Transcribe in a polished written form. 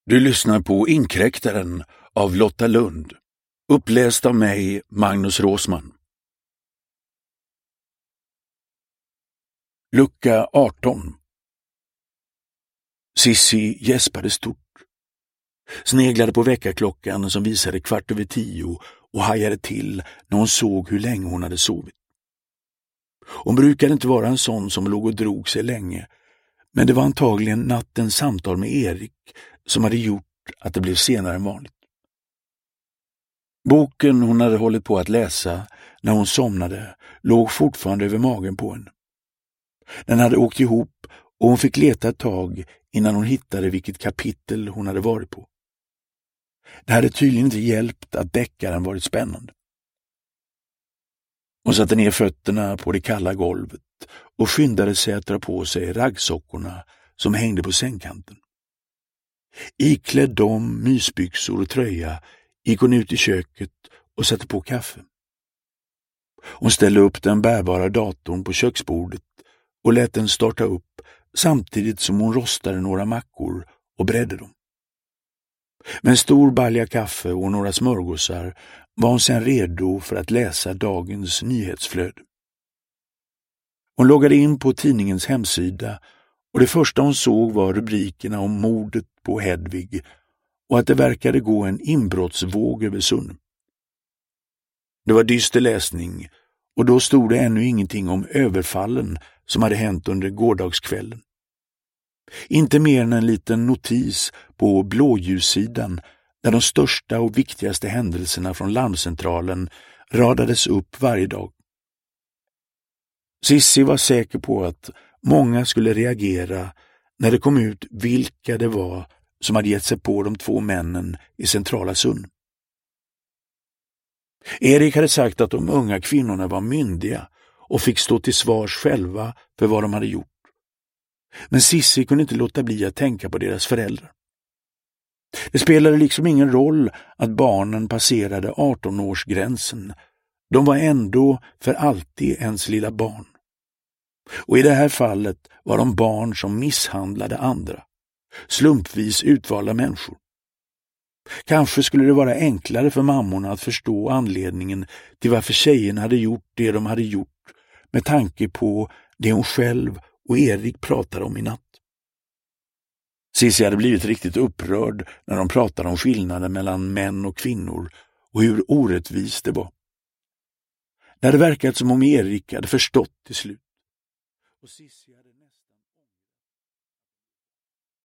Du lyssnar på Inkräktaren av Lotta Lund. Uppläst av mig, Magnus Råsman. Lucka 18. Sissi gäspade stort. Sneglade på väckarklockan som visade 9:15 och hajade till när hon såg hur länge hon hade sovit. Hon brukade inte vara en sån som låg och drog sig länge, men det var antagligen nattens samtal med Erik som hade gjort att det blev senare än vanligt. Boken hon hade hållit på att läsa när hon somnade låg fortfarande över magen på henne. Den hade åkt ihop och hon fick leta ett tag innan hon hittade vilket kapitel hon hade varit på. Det hade tydligen inte hjälpt att deckaren varit spännande. Hon satte ner fötterna på det kalla golvet och skyndade sig att dra på sig raggsockorna som hängde på sängkanten. Iklädd dem, mysbyxor och tröja gick hon ut i köket och satte på kaffe. Hon ställde upp den bärbara datorn på köksbordet och lät den starta upp samtidigt som hon rostade några mackor och bredde dem. Med en stor balja kaffe och några smörgåsar var hon sedan redo för att läsa dagens nyhetsflöde. Hon loggade in på tidningens hemsida och det första hon såg var rubrikerna om mordet på Hedvig och att det verkade gå en inbrottsvåg över Sunne. Det var dyster läsning och då stod det ännu ingenting om överfallen som hade hänt under gårdagskvällen. Inte mer än en liten notis på blåljussidan där de största och viktigaste händelserna från larmcentralen radades upp varje dag. Sissi var säker på att många skulle reagera när det kom ut vilka det var som hade gett sig på de 2 männen i centrala Sunne. Erik hade sagt att de unga kvinnorna var myndiga och fick stå till svars själva för vad de hade gjort. Men Sissi kunde inte låta bli att tänka på deras föräldrar. Det spelade liksom ingen roll att barnen passerade 18-årsgränsen. De var ändå för alltid ens lilla barn. Och i det här fallet var de barn som misshandlade andra, slumpvis utvalda människor. Kanske skulle det vara enklare för mammorna att förstå anledningen till varför tjejerna hade gjort det de hade gjort med tanke på det hon själv och Erik pratade om i natt. Sissi hade blivit riktigt upprörd när de pratade om skillnaden mellan män och kvinnor och hur orättvist det var. Det hade verkat som om Erik hade förstått till slut. Och Sissi